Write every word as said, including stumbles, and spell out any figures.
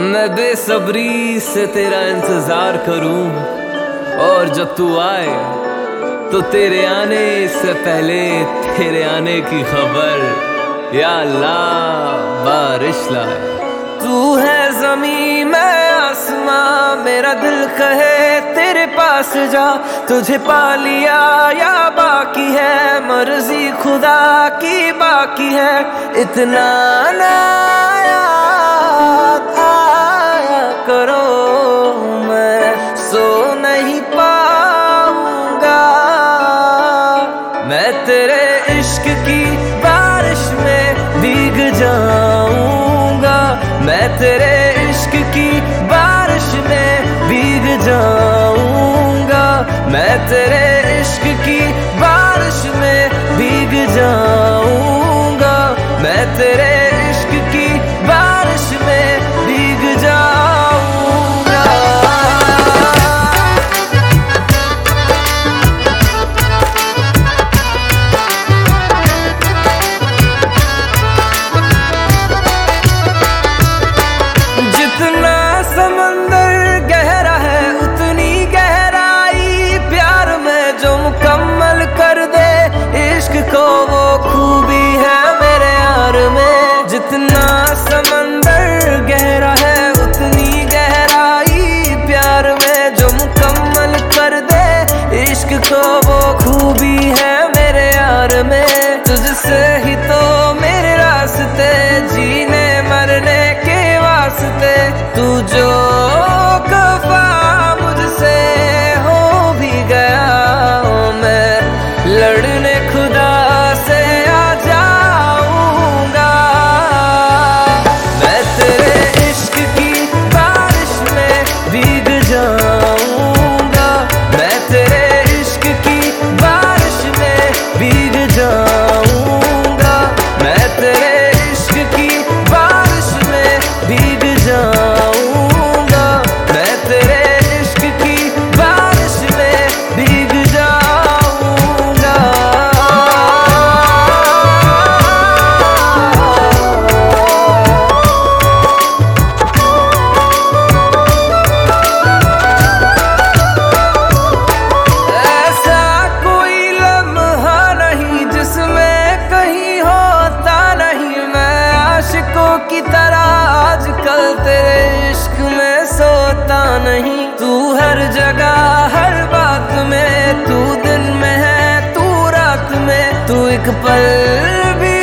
मैं बेसब्री से तेरा इंतजार करूं, और जब तू आए तो तेरे आने से पहले तेरे आने की खबर या अल्लाह बारिश लाए। तू है ज़मीं मैं आसमां, मेरा दिल कहे तेरे पास जा। तुझे पा लिया या बाकी है, मर्जी खुदा की बाकी है। इतना ना याद आया करो, मैं सो नहीं पाऊंगा। मैं तेरे इश्क की बारिश में भीग जाऊंगा। मैं तेरे इश्क की बारिश में भीग जाऊंगा। मैं तेरे इश्क की बारिश में भीग जाऊंगा। मैं तेरे इश्क की बारिश में भीग जाऊंगा। जितना समंदर गहरा है उतनी गहराई प्यार में जो मुकम्मल कर दे इश्क को, वो खूबी है मेरे यार में। जितना समंदर गहरा है उतनी गहराई प्यार में जो मुकम्मल कर दे इश्क को, वो खूबी है मेरे यार में। तुझसे ही तो मेरे रास्ते जीने मरने के वास्ते, तू जो कफा मुझसे हो भी गया, मैं लड़ने खुदा से आ जाऊंगा। मैं तेरे इश्क की बारिश में भीग जाऊंगा। मैं तेरे इश्क की बारिश में भीग जाऊंगा। मैं तेरे इश्क की बारिश में भीग जाऊंगा। मैं तेरे इश्क की बारिश में भीग जाऊंगा। ऐसा कोई लम्हा नहीं जिसमें कहीं होता नहीं, मैं आशिकों की तरह आजकल तेरे इश्क में सोता नहीं। तू हर जगह हर बात में, तू दिन में है तू रात में, तू एक पल भी